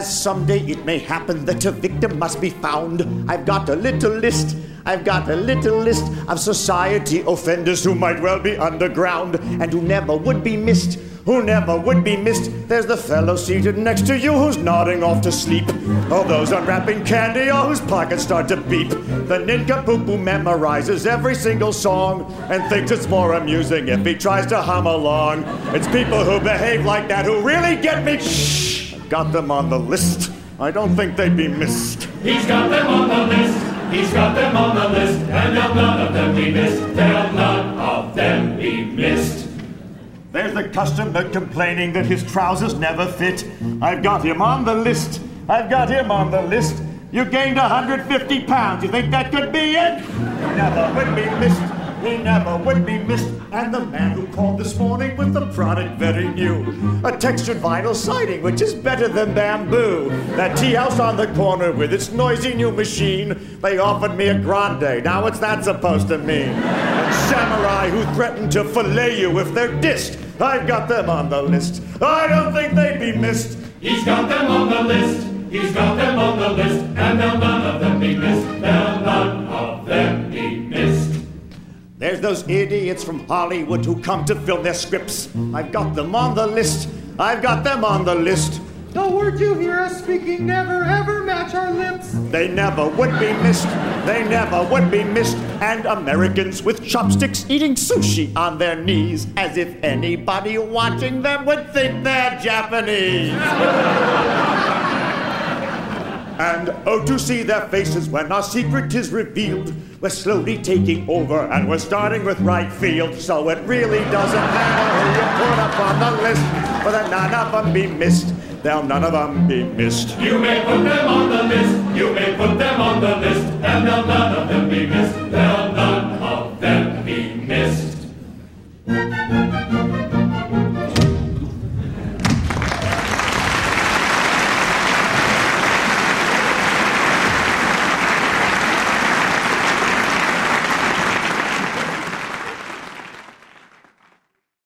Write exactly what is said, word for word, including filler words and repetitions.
as someday it may happen that a victim must be found, I've got a little list, I've got a little list of society offenders who might well be underground and who never would be missed, who never would be missed. There's the fellow seated next to you who's nodding off to sleep, or those unwrapping candy or whose pockets start to beep. The nincompoop who memorizes every single song and thinks it's more amusing if he tries to hum along. It's people who behave like that who really get me. Shh, got them on the list. I don't think they'd be missed. He's got them on the list. He's got them on the list, and they'll none of them be missed. They'll none of them be missed. There's the customer complaining that his trousers never fit. I've got him on the list. I've got him on the list. You gained one hundred fifty pounds. You think that could be it? He never would be missed. He never would be missed. And the man who called this morning with the product very new, a textured vinyl siding which is better than bamboo. That tea house on the corner with its noisy new machine, they offered me a grande. Now what's that supposed to mean? And samurai who threaten to fillet you if they're dissed, I've got them on the list. I don't think they'd be missed. He's got them on the list. He's got them on the list, and they'll none of them be missed. They'll none of them be missed. There's those idiots from Hollywood who come to film their scripts. I've got them on the list. I've got them on the list. The words you hear us speaking never ever match our lips. They never would be missed. They never would be missed. And Americans with chopsticks eating sushi on their knees, as if anybody watching them would think they're Japanese. And oh, to see their faces when our secret is revealed. We're slowly taking over and we're starting with right field. So it really doesn't matter who you put up on the list, for that none of them be missed. They'll none of them be missed. You may put them on the list. You may put them on the list, and they'll none of them be missed. They'll none